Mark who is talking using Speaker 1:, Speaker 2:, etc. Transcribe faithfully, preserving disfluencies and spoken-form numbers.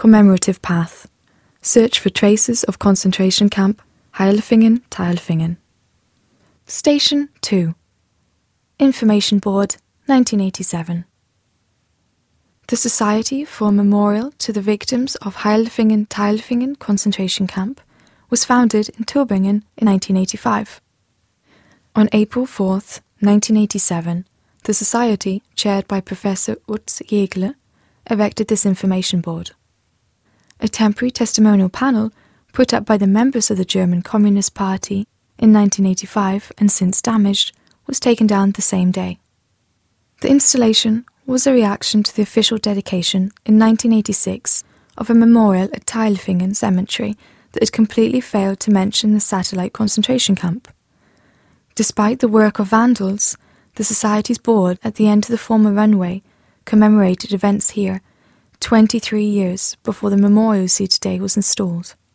Speaker 1: Commemorative Path. Search for traces of concentration camp Heilfingen-Tailfingen. Station two. Information Board, nineteen eighty-seven. The Society for a Memorial to the Victims of Heilfingen-Tailfingen concentration camp was founded in Tübingen in nineteen eighty-five. On April fourth, nineteen eighty-seven, the Society, chaired by Professor Utz Jägle, erected this information board. A temporary testimonial panel put up by the members of the German Communist Party in nineteen eighty-five and since damaged was taken down the same day. The installation was a reaction to the official dedication in nineteen eighty-six of a memorial at Tailfingen Cemetery that had completely failed to mention the satellite concentration camp. Despite the work of vandals, the Society's board at the end of the former runway commemorated events here twenty-three years before the memorial you see today was installed.